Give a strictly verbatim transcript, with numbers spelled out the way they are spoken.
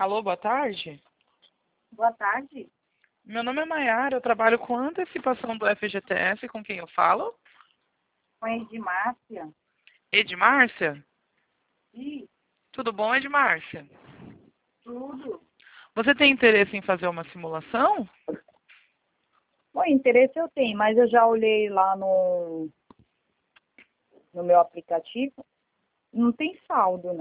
Alô, boa tarde. Boa tarde. Meu nome é Maiara, eu trabalho com antecipação do F G T S, com quem eu falo? Com a Edmárcia. Edmárcia? Ih, Tudo bom, Edmárcia? tudo. Você tem interesse em fazer uma simulação? Bom, interesse eu tenho, mas eu já olhei lá no, no meu aplicativo. Não tem saldo, não.